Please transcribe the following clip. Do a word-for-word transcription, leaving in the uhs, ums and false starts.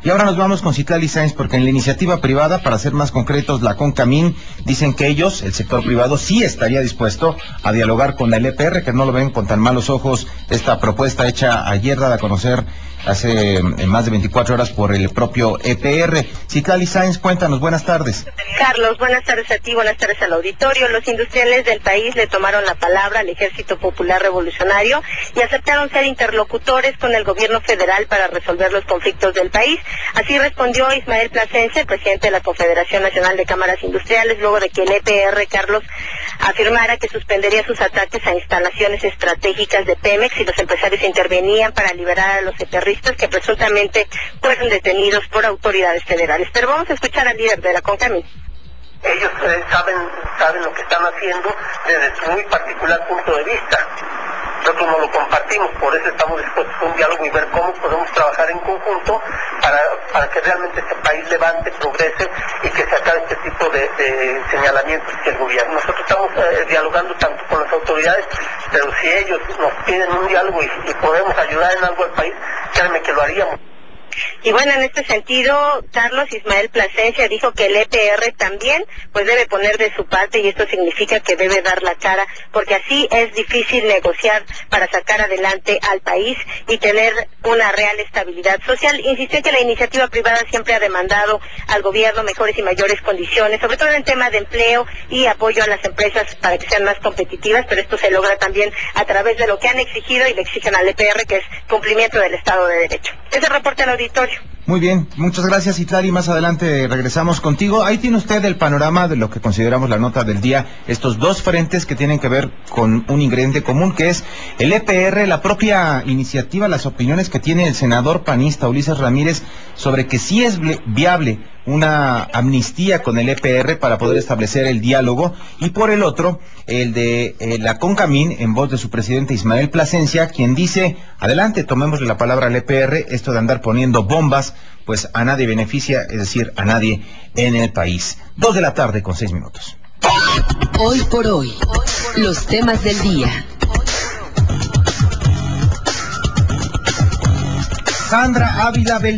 Y ahora nos vamos con Citlali Sáenz, porque en la iniciativa privada, para ser más concretos, la CONCAMIN, dicen que ellos, el sector privado, sí estaría dispuesto a dialogar con el E P R, que no lo ven con tan malos ojos esta propuesta hecha ayer, dada a conocer hace eh, más de veinticuatro horas por el propio E P R. Citlali Sáenz, cuéntanos, buenas tardes. Carlos, buenas tardes a ti, buenas tardes al auditorio. Los industriales del país le tomaron la palabra al Ejército Popular Revolucionario y aceptaron ser interlocutores con el gobierno federal para resolver los conflictos del país. Así respondió Ismael Plasencia, presidente de la Confederación Nacional de Cámaras Industriales, luego de que el E P R, Carlos, afirmara que suspendería sus ataques a instalaciones estratégicas de Pemex y los empresarios intervenían para liberar a los eperristas que presuntamente fueron detenidos por autoridades federales. Pero vamos a escuchar al líder de la CONCAMIN. Ellos eh, saben saben lo que están haciendo desde su muy particular punto de vista. Nosotros no lo compartimos, por eso estamos dispuestos a un diálogo y ver cómo podemos trabajar en conjunto para, para que realmente este país levante, progrese y que se acabe este tipo de, de señalamientos que el gobierno. Nosotros estamos eh, dialogando tanto con las autoridades, pero si ellos nos piden un diálogo y, y podemos ayudar en algo al país, créanme que lo haríamos. Y bueno, en este sentido, Carlos, Ismael Plasencia dijo que el E P R también pues debe poner de su parte, y esto significa que debe dar la cara, porque así es difícil negociar para sacar adelante al país y tener una real estabilidad social. Insistió que la iniciativa privada siempre ha demandado al gobierno mejores y mayores condiciones, sobre todo en tema de empleo y apoyo a las empresas para que sean más competitivas, pero esto se logra también a través de lo que han exigido y le exigen al E P R, que es cumplimiento del Estado de Derecho. Ese reporte al auditorio. Muy bien, muchas gracias, Citlali. Más adelante regresamos contigo. Ahí tiene usted el panorama de lo que consideramos la nota del día, estos dos frentes que tienen que ver con un ingrediente común, que es el E P R, la propia iniciativa, las opiniones que tiene el senador panista Ulises Ramírez sobre que sí es viable una amnistía con el E P R para poder establecer el diálogo, y por el otro, el de eh, la CONCAMIN, en voz de su presidente Ismael Plasencia, quien dice, adelante, tomémosle la palabra al E P R, esto de andar poniendo bombas, pues a nadie beneficia, es decir, a nadie en el país. Dos de la tarde con seis minutos. Hoy por hoy, los temas del día. Sandra Ávila Bel